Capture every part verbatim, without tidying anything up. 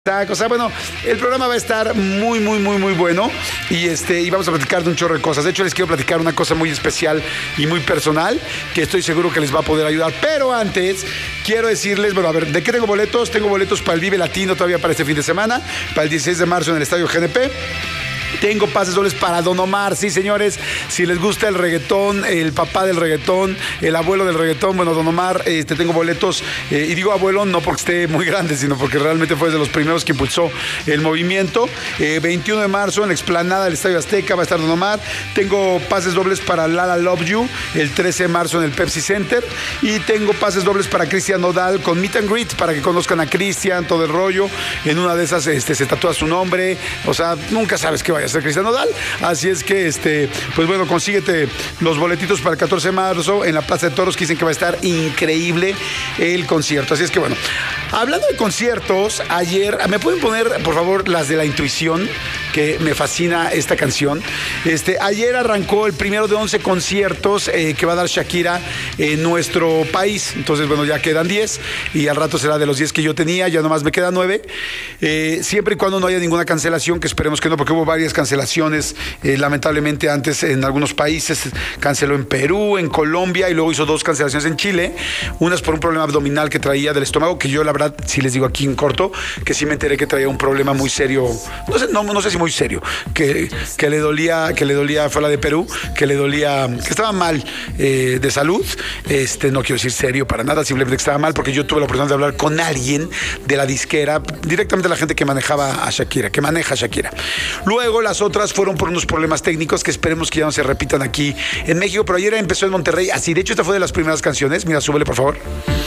O sea, bueno, el programa va a estar muy, muy, muy, muy bueno y este y vamos a platicar de un chorro de cosas. De hecho, les quiero platicar una cosa muy especial y muy personal que estoy seguro que les va a poder ayudar. Pero antes, quiero decirles, bueno, a ver, ¿de qué tengo boletos? Tengo boletos para el Vive Latino todavía para este fin de semana, para el dieciséis de marzo en el Estadio G N P. Tengo pases dobles para Don Omar, sí, señores. Si les gusta el reggaetón, el papá del reggaetón, el abuelo del reggaetón, bueno, Don Omar, este, tengo boletos. Eh, y digo abuelo no porque esté muy grande, sino porque realmente fue de los primeros que impulsó el movimiento. Eh, veintiuno de marzo en la explanada del Estadio Azteca va a estar Don Omar. Tengo pases dobles para Lala Love You el trece de marzo en el Pepsi Center. Y tengo pases dobles para Cristian Nodal con Meet and Greet para que conozcan a Cristian, todo el rollo. En una de esas este, se tatúa su nombre. O sea, nunca sabes qué vaya a ser Cristian Nodal, así es que este, pues bueno, consíguete los boletitos para el catorce de marzo en la Plaza de Toros, que dicen que va a estar increíble el concierto. Así es que bueno, hablando de conciertos, ayer, ¿me pueden poner por favor las de La Intuición? Que me fascina esta canción. Este, ayer arrancó el primero de once conciertos eh, que va a dar Shakira en nuestro país. Entonces, bueno, ya quedan diez y al rato será de los diez que yo tenía, ya nomás me quedan nueve. Eh, siempre y cuando no haya ninguna cancelación, que esperemos que no, porque hubo varias cancelaciones, eh, lamentablemente antes en algunos países. Canceló en Perú, en Colombia y luego hizo dos cancelaciones en Chile. Unas por un problema abdominal que traía del estómago, que yo la verdad, si les digo aquí en corto, que sí me enteré que traía un problema muy serio. No sé, no, no sé si muy serio, que, que le dolía, que le dolía, fue la de Perú, que le dolía, que estaba mal eh, de salud. Este, no quiero decir serio para nada, simplemente que estaba mal, porque yo tuve la oportunidad de hablar con alguien de la disquera, directamente la gente que manejaba a Shakira, que maneja a Shakira. Luego las otras fueron por unos problemas técnicos que esperemos que ya no se repitan aquí en México, pero ayer empezó en Monterrey, así, de hecho esta fue de las primeras canciones. Mira, súbele por favor.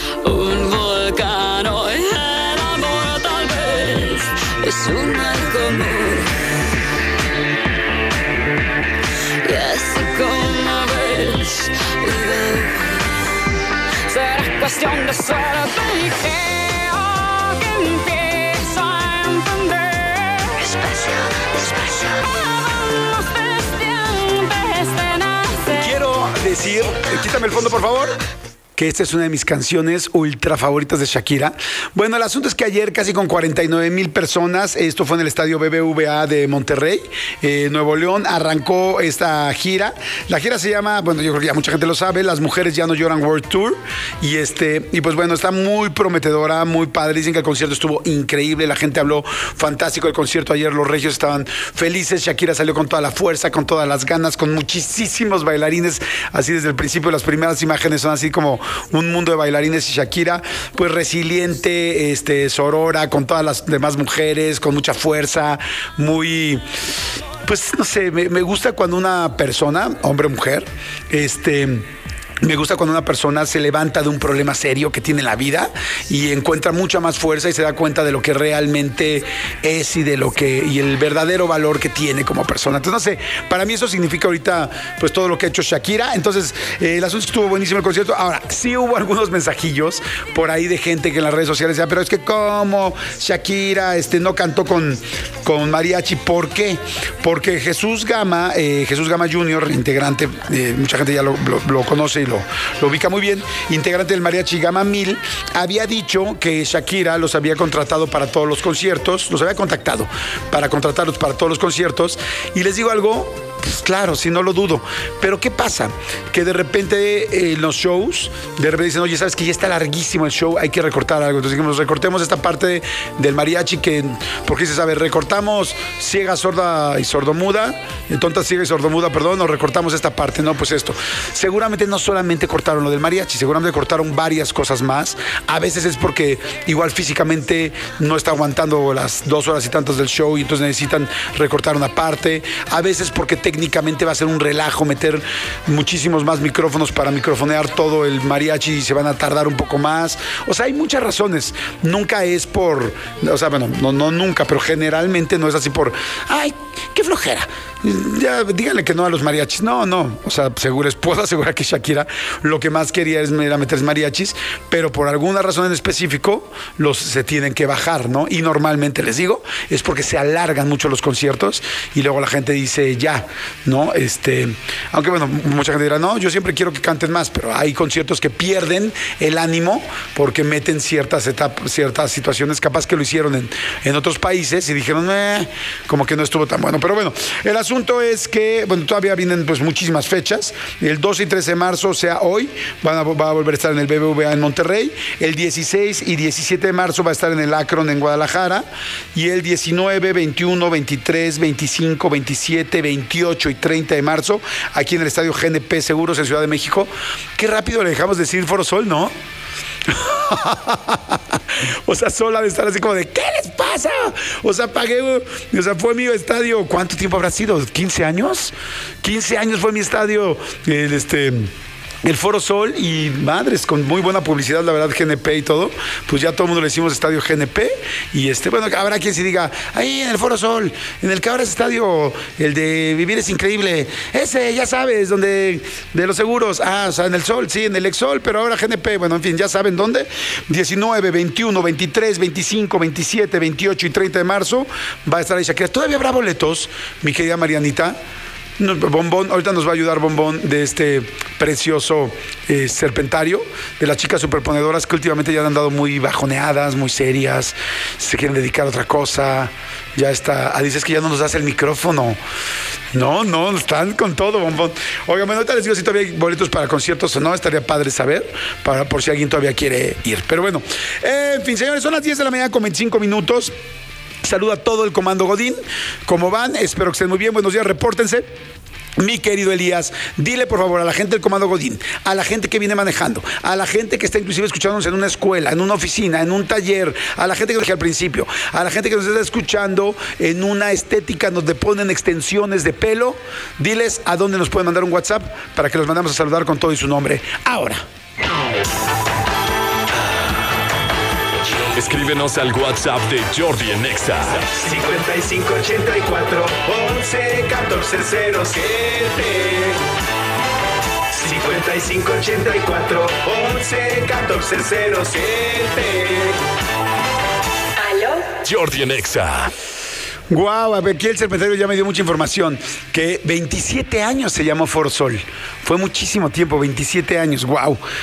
Un volcán hoy enamora, tal vez es un mal común. Y así como ves, será cuestión de suerte y que hoy empiezo a entender. Despacio, despacio. Vamos desde antes de nacer. Quiero decir, eh, quítame el fondo por favor, que esta es una de mis canciones ultra favoritas de Shakira. Bueno, el asunto es que ayer casi con cuarenta y nueve mil personas, esto fue en el estadio B B V A de Monterrey, eh, Nuevo León, arrancó esta gira. La gira se llama, bueno, yo creo que ya mucha gente lo sabe, Las Mujeres Ya No Lloran World Tour. Y este, y pues bueno, está muy prometedora, muy padre. Dicen que el concierto estuvo increíble, la gente habló fantástico del concierto ayer, los regios estaban felices, Shakira salió con toda la fuerza, con todas las ganas, con muchísimos bailarines, así desde el principio. Las primeras imágenes son así como un mundo de bailarines y Shakira, pues resiliente, este, sorora, con todas las demás mujeres, con mucha fuerza, muy, pues no sé, me, me gusta cuando una persona, hombre o mujer, este... Me gusta cuando una persona se levanta de un problema serio que tiene en la vida y encuentra mucha más fuerza y se da cuenta de lo que realmente es y de lo que y el verdadero valor que tiene como persona. Entonces, no sé, para mí eso significa ahorita pues todo lo que ha hecho Shakira. Entonces, eh, el asunto estuvo buenísimo el concierto. Ahora, sí hubo algunos mensajillos por ahí de gente que en las redes sociales decía, pero es que cómo Shakira este, no cantó con, con mariachi. ¿Por qué? Porque Jesús Gama, eh, Jesús Gama junior, integrante, eh, mucha gente ya lo, lo, lo conoce y lo, lo ubica muy bien, integrante del mariachi Gama Mil, había dicho que Shakira los había contratado para todos los conciertos, los había contactado para contratarlos para todos los conciertos, y les digo algo, pues claro, si no lo dudo, pero ¿qué pasa? Que de repente en eh, los shows, de repente dicen, oye, ¿sabes que ya está larguísimo el show? Hay que recortar algo. Entonces dijimos, recortemos esta parte de, del mariachi que, porque dices, a ver, recortamos ciega, sorda y sordomuda, tonta, ciega y sordomuda, perdón, o recortamos esta parte, no, pues esto. Seguramente no solamente cortaron lo del mariachi, seguramente cortaron varias cosas más. A veces es porque igual físicamente no está aguantando las dos horas y tantas del show y entonces necesitan recortar una parte. A veces porque técnicamente va a ser un relajo meter muchísimos más micrófonos para microfonear todo el mariachi y se van a tardar un poco más. O sea, hay muchas razones. Nunca es por, o sea, bueno, no, no nunca, pero generalmente no es así por, ay, qué flojera. Ya, díganle que no a los mariachis. No, no. O sea, seguro, les puedo asegurar que Shakira lo que más quería es, era meter mariachis, pero por alguna razón en específico los se tienen que bajar, ¿no? Y normalmente, les digo, es porque se alargan mucho los conciertos y luego la gente dice ya, ¿no? Este, aunque bueno, mucha gente dirá, no, yo siempre quiero que canten más, pero hay conciertos que pierden el ánimo porque meten ciertas etapas, ciertas situaciones, capaz que lo hicieron en, en otros países y dijeron, eh, como que no estuvo tan bueno. Pero bueno, el asunto es que, bueno, todavía vienen pues muchísimas fechas. El doce y trece de marzo, o sea, hoy, van a, va a volver a estar en el B B V A en Monterrey. El dieciséis y diecisiete de marzo va a estar en el Akron en Guadalajara. Y el diecinueve, veintiuno, veintitrés, veinticinco, veintisiete, veintiocho y treinta de marzo, aquí en el Estadio G N P Seguros en Ciudad de México. Qué rápido le dejamos decir Foro Sol, ¿no? O sea, sola de estar así como de ¿qué les pasa? O sea, pagué, o sea, fue mi estadio. ¿Cuánto tiempo habrá sido? ¿quince años? quince años fue mi estadio, el, este, el Foro Sol, y madres, con muy buena publicidad, la verdad, G N P y todo, pues ya todo el mundo le decimos estadio G N P, y este, bueno, habrá quien se diga, ahí en el Foro Sol, en el que ahora es estadio, el de Vivir es Increíble, ese, ya sabes, donde, de los seguros, ah, o sea, en el Sol, sí, en el Exol, pero ahora G N P, bueno, en fin, ya saben dónde, diecinueve, veintiuno, veintitrés, veinticinco, veintisiete, veintiocho y treinta de marzo, va a estar ahí Shakira. ¿Todavía habrá boletos, mi querida Marianita? No, Bombón, ahorita nos va a ayudar Bombón de este precioso eh, serpentario, de las chicas superponedoras que últimamente ya han andado muy bajoneadas, muy serias, se quieren dedicar a otra cosa. Ya está, ah, dices que ya no nos das el micrófono. No, no, están con todo, Bombón. Oigan, bueno, ahorita les digo si todavía hay boletos para conciertos o no, estaría padre saber, para, por si alguien todavía quiere ir. Pero bueno, eh, en fin, señores, son las diez de la mañana con veinticinco minutos. Saluda a todo el Comando Godín. ¿Cómo van? Espero que estén muy bien. Buenos días, repórtense. Mi querido Elías, dile por favor a la gente del Comando Godín, a la gente que viene manejando, a la gente que está inclusive escuchándonos en una escuela, en una oficina, en un taller, a la gente que nos dije al principio, a la gente que nos está escuchando en una estética donde ponen extensiones de pelo, diles a dónde nos pueden mandar un WhatsApp para que los mandamos a saludar con todo y su nombre. Ahora. Escríbenos al WhatsApp de Jordi en Exa. cincuenta y cinco ochenta y cuatro once catorce cero siete. cincuenta y cinco ochenta y cuatro once catorce cero siete. ¿Aló? Jordi en Exa. Guau, wow, aquí el serpentario ya me dio mucha información, que veintisiete años se llamó Foro Sol. Fue muchísimo tiempo, veintisiete años, guau. Wow.